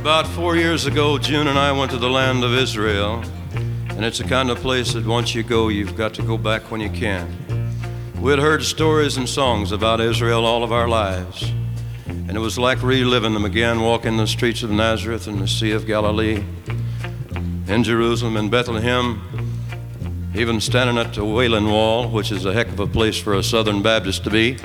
About 4 years ago, June and I went to the land of Israel, and it's the kind of place that once you go, you've got to go back when you can. We had heard stories and songs about Israel all of our lives, and it was like reliving them again, walking the streets of Nazareth and the Sea of Galilee, in Jerusalem and Bethlehem, even standing at the Wailing Wall, which is a heck of a place for a Southern Baptist to be.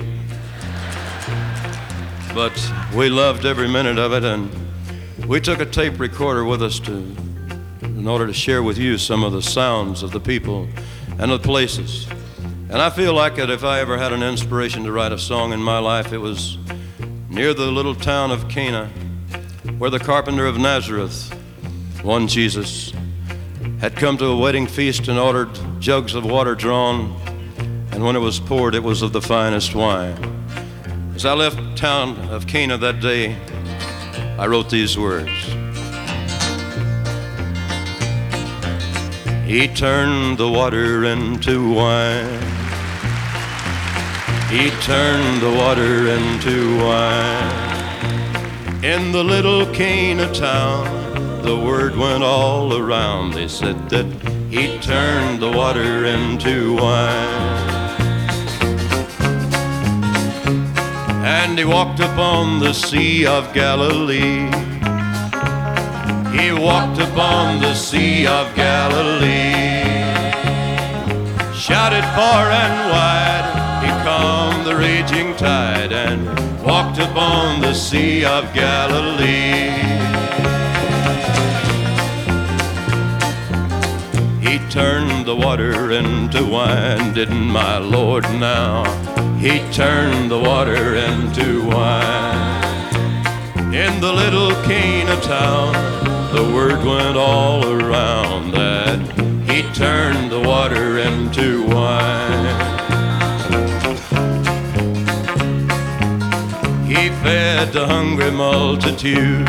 But we loved every minute of it, and we took a tape recorder with us in order to share with you some of the sounds of the people and the places. And I feel like that if I ever had an inspiration to write a song in my life, it was near the little town of Cana, where the carpenter of Nazareth, one Jesus, had come to a wedding feast and ordered jugs of water drawn, and when it was poured, it was of the finest wine. As I left town of Cana that day, I wrote these words. He turned the water into wine. He turned the water into wine. In the little Cana town, the word went all around. They said that he turned the water into wine. And he walked upon the Sea of Galilee. He walked upon the Sea of Galilee. Shouted far and wide, he calmed the raging tide, and walked upon the Sea of Galilee. He turned the water into wine, didn't my Lord now? He turned the water into wine. In the little Cana town, the word went all around that he turned the water into wine. He fed the hungry multitude.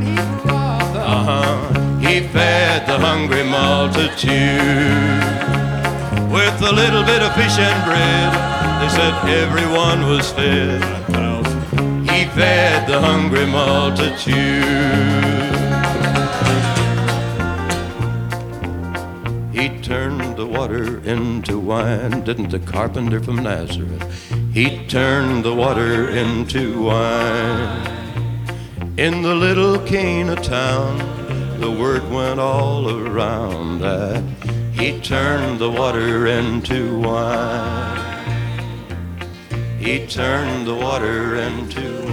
He fed the hungry multitude with a little bit of fish and bread. They said everyone was fed. He fed the hungry multitude. He turned the water into wine, didn't the carpenter from Nazareth? He turned the water into wine. In the little Cana town, the word went all around that he turned the water into wine. He turned the water into